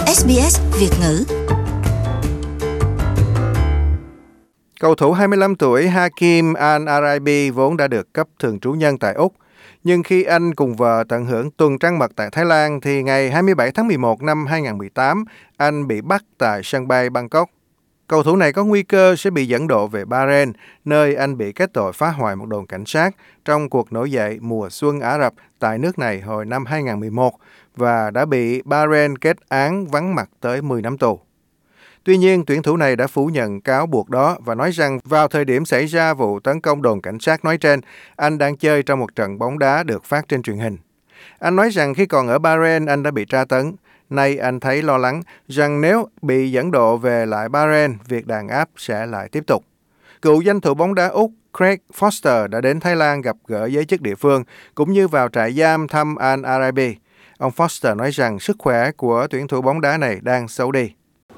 SBS Việt ngữ. Cầu thủ 25 tuổi Hakeem Al-Araibi vốn đã được cấp thường trú nhân tại Úc. Nhưng khi anh cùng vợ tận hưởng tuần trăng mật tại Thái Lan thì ngày 27 tháng 11 năm 2018, anh bị bắt tại sân bay Bangkok. Cầu thủ này có nguy cơ sẽ bị dẫn độ về Bahrain, nơi anh bị kết tội phá hoại một đồn cảnh sát trong cuộc nổi dậy mùa xuân Ả Rập tại nước này hồi năm 2011 và đã bị Bahrain kết án vắng mặt tới 10 năm tù. Tuy nhiên, tuyển thủ này đã phủ nhận cáo buộc đó và nói rằng vào thời điểm xảy ra vụ tấn công đồn cảnh sát nói trên, anh đang chơi trong một trận bóng đá được phát trên truyền hình. Anh nói rằng khi còn ở Bahrain, anh đã bị tra tấn. Nay anh thấy lo lắng rằng nếu bị dẫn độ về lại Bahrain, việc đàn áp sẽ lại tiếp tục. Cựu danh thủ bóng đá Úc Craig Foster đã đến Thái Lan gặp gỡ giới chức địa phương, cũng như vào trại giam thăm Al-Araibi. Ông Foster nói rằng sức khỏe của tuyển thủ bóng đá này đang xấu đi.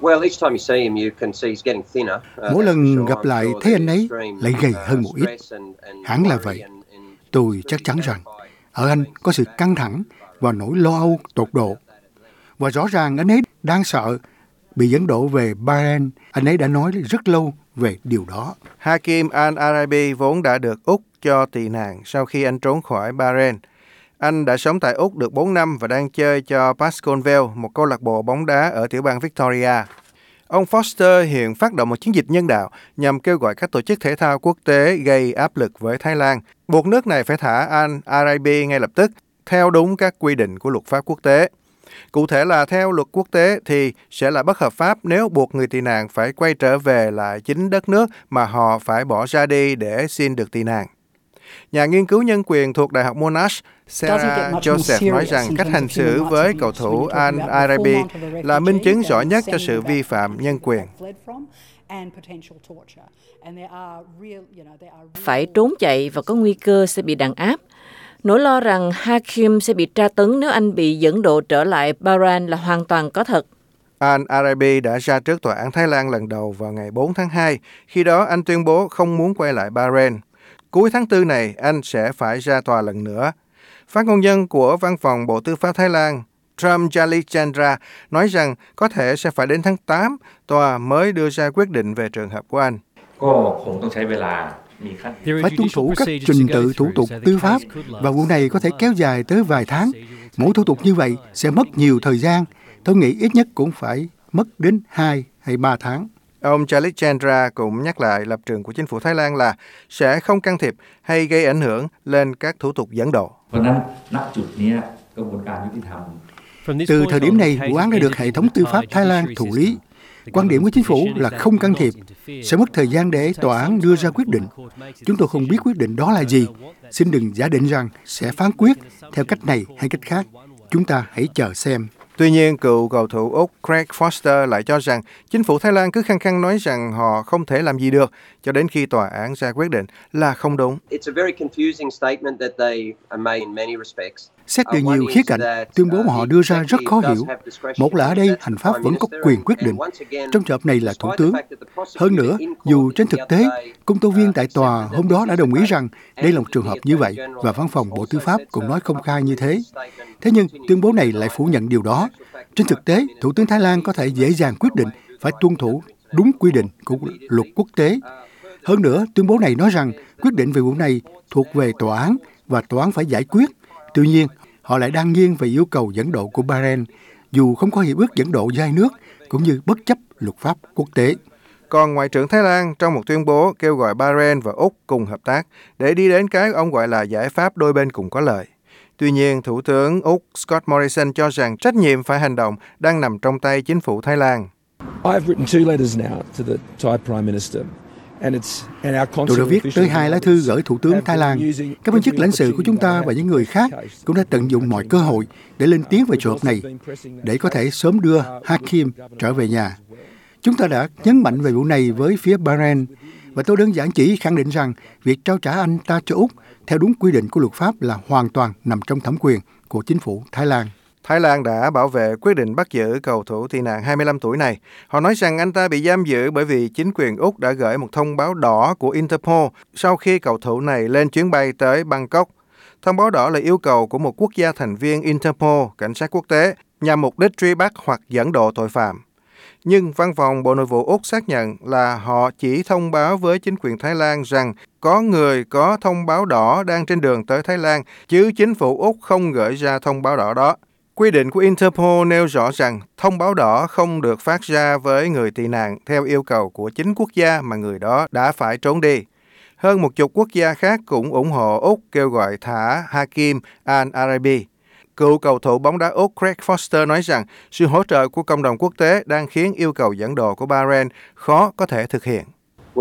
Mỗi lần gặp lại thấy anh ấy lại gầy hơn một ít. Hẳn là vậy. Tôi chắc chắn rằng ở anh có sự căng thẳng và nỗi lo âu tột độ. Và rõ ràng anh ấy đang sợ bị dẫn độ về Bahrain. Anh ấy đã nói rất lâu về điều đó. Hakeem Al-Araibi vốn đã được Úc cho tị nạn sau khi anh trốn khỏi Bahrain. Anh đã sống tại Úc được 4 năm và đang chơi cho Pascoe, một câu lạc bộ bóng đá ở tiểu bang Victoria. Ông Foster hiện phát động một chiến dịch nhân đạo nhằm kêu gọi các tổ chức thể thao quốc tế gây áp lực với Thái Lan, buộc nước này phải thả Al-Araibi ngay lập tức, theo đúng các quy định của luật pháp quốc tế. Cụ thể là theo luật quốc tế thì sẽ là bất hợp pháp nếu buộc người tị nạn phải quay trở về lại chính đất nước mà họ phải bỏ ra đi để xin được tị nạn. Nhà nghiên cứu nhân quyền thuộc Đại học Monash, Sarah Joseph nói rằng cách hành xử với cầu thủ Al-Araibi là minh chứng rõ nhất cho sự vi phạm nhân quyền. Phải trốn chạy và có nguy cơ sẽ bị đàn áp. Nỗi lo rằng Hakeem sẽ bị tra tấn nếu anh bị dẫn độ trở lại Bahrain là hoàn toàn có thật. Al-Araibi đã ra trước tòa án Thái Lan lần đầu vào ngày 4 tháng 2. Khi đó, anh tuyên bố không muốn quay lại Bahrain. Cuối tháng 4 này, anh sẽ phải ra tòa lần nữa. Phát ngôn nhân của Văn phòng Bộ Tư pháp Thái Lan, Trâm Jalichandra, nói rằng có thể sẽ phải đến tháng 8, tòa mới đưa ra quyết định về trường hợp của anh. Phải tuân thủ các trình tự thủ tục tư pháp và vụ này có thể kéo dài tới vài tháng. Mỗi thủ tục như vậy sẽ mất nhiều thời gian. Tôi nghĩ ít nhất cũng phải mất đến 2 hay 3 tháng. Ông Jalichandra cũng nhắc lại lập trường của chính phủ Thái Lan là sẽ không can thiệp hay gây ảnh hưởng lên các thủ tục dẫn độ. Từ thời điểm này, vụ án đã được hệ thống tư pháp Thái Lan thụ lý. Quan điểm của chính phủ là không can thiệp, sẽ mất thời gian để tòa án đưa ra quyết định. Chúng tôi không biết quyết định đó là gì. Xin đừng giả định rằng sẽ phán quyết theo cách này hay cách khác. Chúng ta hãy chờ xem. Tuy nhiên, cựu cầu thủ Úc Craig Foster lại cho rằng chính phủ Thái Lan cứ khăng khăng nói rằng họ không thể làm gì được cho đến khi tòa án ra quyết định là không đúng. Xét về nhiều khía cạnh, tuyên bố mà họ đưa ra rất khó hiểu. Một là ở đây hành pháp vẫn có quyền quyết định. Trong trường hợp này là thủ tướng. Hơn nữa, dù trên thực tế, công tố viên tại tòa hôm đó đã đồng ý rằng đây là một trường hợp như vậy và văn phòng Bộ Tư pháp cũng nói công khai như thế. Thế nhưng tuyên bố này lại phủ nhận điều đó. Trên thực tế, Thủ tướng Thái Lan có thể dễ dàng quyết định phải tuân thủ đúng quy định của luật quốc tế. Hơn nữa, tuyên bố này nói rằng quyết định về vụ này thuộc về tòa án và tòa án phải giải quyết. Tuy nhiên, họ lại đang nghiêng về yêu cầu dẫn độ của Bahrain, dù không có hiệp ước dẫn độ giữa hai nước, cũng như bất chấp luật pháp quốc tế. Còn Ngoại trưởng Thái Lan trong một tuyên bố kêu gọi Bahrain và Úc cùng hợp tác để đi đến cái ông gọi là giải pháp đôi bên cùng có lợi. Tuy nhiên, Thủ tướng Úc Scott Morrison cho rằng trách nhiệm phải hành động đang nằm trong tay chính phủ Thái Lan. Tôi đã viết tới 2 lá thư gửi Thủ tướng Thái Lan. Các viên chức lãnh sự của chúng ta và những người khác cũng đã tận dụng mọi cơ hội để lên tiếng về trường hợp này, để có thể sớm đưa Hakeem trở về nhà. Chúng ta đã nhấn mạnh về vụ này với phía Bahrain, và tôi đơn giản chỉ khẳng định rằng việc trao trả anh ta cho Úc theo đúng quy định của luật pháp là hoàn toàn nằm trong thẩm quyền của chính phủ Thái Lan. Thái Lan đã bảo vệ quyết định bắt giữ cầu thủ tị nạn 25 tuổi này. Họ nói rằng anh ta bị giam giữ bởi vì chính quyền Úc đã gửi một thông báo đỏ của Interpol sau khi cầu thủ này lên chuyến bay tới Bangkok. Thông báo đỏ là yêu cầu của một quốc gia thành viên Interpol, cảnh sát quốc tế, nhằm mục đích truy bắt hoặc dẫn độ tội phạm. Nhưng Văn phòng Bộ Nội vụ Úc xác nhận là họ chỉ thông báo với chính quyền Thái Lan rằng có người có thông báo đỏ đang trên đường tới Thái Lan, chứ chính phủ Úc không gửi ra thông báo đỏ đó. Quy định của Interpol nêu rõ rằng thông báo đỏ không được phát ra với người tị nạn theo yêu cầu của chính quốc gia mà người đó đã phải trốn đi. Hơn 10 quốc gia khác cũng ủng hộ Úc kêu gọi thả Hakim Al-Arabi. Cựu cầu thủ bóng đá Úc Craig Foster nói rằng sự hỗ trợ của cộng đồng quốc tế đang khiến yêu cầu dẫn độ của Bahrain khó có thể thực hiện.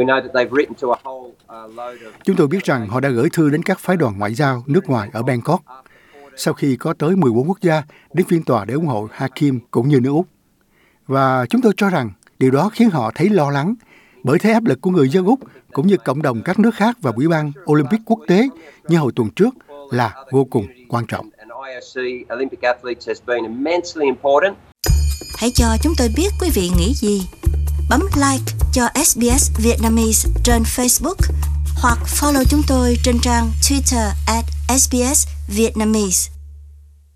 Chúng tôi biết rằng họ đã gửi thư đến các phái đoàn ngoại giao nước ngoài ở Bangkok sau khi có tới 14 quốc gia đến phiên tòa để ủng hộ Hakim cũng như nước Úc. Và chúng tôi cho rằng điều đó khiến họ thấy lo lắng bởi thế áp lực của người dân Úc cũng như cộng đồng các nước khác và Ủy ban Olympic quốc tế như hồi tuần trước là vô cùng quan trọng. Hãy cho chúng tôi biết quý vị nghĩ gì. Bấm like cho SBS Vietnamese trên Facebook hoặc follow chúng tôi trên trang Twitter @SBS Vietnamese.